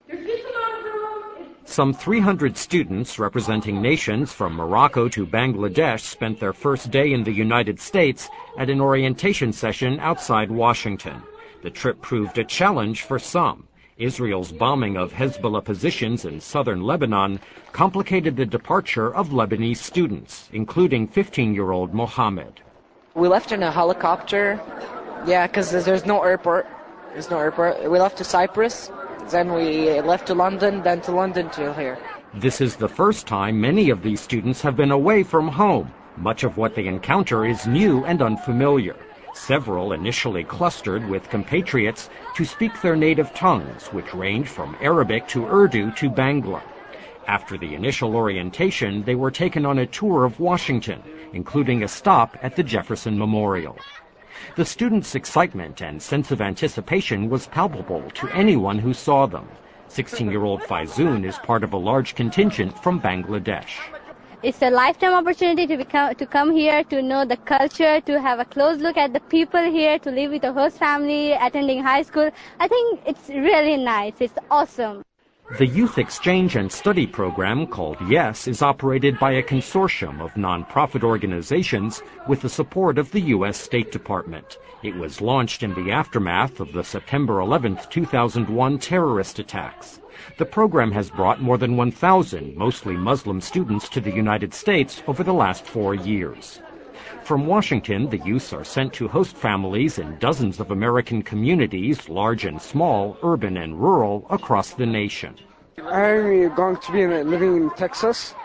Some 300 students representing nations from Morocco to Bangladesh spent their first day in the United States at an orientation session outside Washington. The trip proved a challenge for some. Israel's bombing of Hezbollah positions in southern Lebanon complicated the departure of Lebanese students, including 15-year-old Mohammed. We left in a helicopter, because there's no airport. We left to Cyprus, then we left to London, then to London to here. This is the first time many of these students have been away from home. Much of what they encounter is new and unfamiliar. Several initially clustered with compatriots to speak their native tongues, which range from Arabic to Urdu to Bangla. After the initial orientation, they were taken on a tour of Washington, including a stop at the Jefferson Memorial. The students' excitement and sense of anticipation was palpable to anyone who saw them. 16-year-old Faizoon is part of a large contingent from Bangladesh. It's a lifetime opportunity to come here, to know the culture, to have a close look at the people here, to live with a host family, attending high school. I think it's really nice. It's awesome. The Youth Exchange and Study program, called YES, is operated by a consortium of nonprofit organizations with the support of the U.S. State Department. It was launched in the aftermath of the September 11, 2001 terrorist attacks. The program has brought more than 1,000 mostly Muslim students to the United States over the last 4 years. From Washington, the youths are sent to host families in dozens of American communities, large and small, urban and rural, across the nation. I'm going to be living in Texas.